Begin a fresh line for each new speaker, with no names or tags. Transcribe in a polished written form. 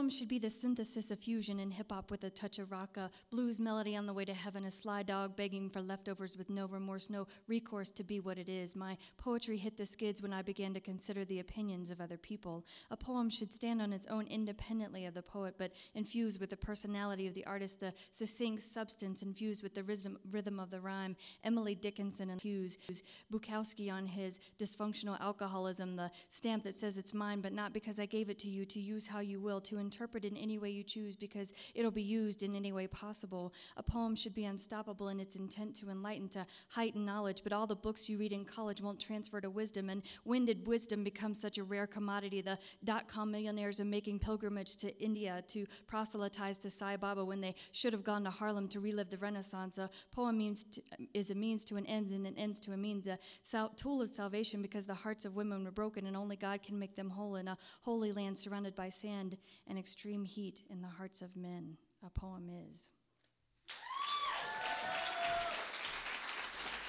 should be the synthesis of fusion and hip-hop with a touch of rock, a blues melody on the way to heaven, a sly dog begging for leftovers with no remorse, no recourse to be what it is. My poetry hit the skids when I began to consider the opinions of other people. A poem should stand on its own independently of the poet, but infused with the personality of the artist, the succinct substance infused with the rhythm of the rhyme. Emily Dickinson and Hughes, Bukowski on his dysfunctional alcoholism, the stamp that says it's mine, but not because I gave it to you, to use how you will, to interpret in any way you choose, because it'll be used in any way possible. A poem should be unstoppable in its intent to enlighten, to heighten knowledge, but all the books you read in college won't transfer to wisdom. And when did wisdom become such a rare commodity? The dot-com millionaires are making pilgrimage to India to proselytize to Sai Baba when they should have gone to Harlem to relive the Renaissance. A poem is a means to an end, and an ends to a means, the tool of salvation, because the hearts of women were broken, and only God can make them whole in a holy land surrounded by sand and extreme heat in the hearts of men. A poem is.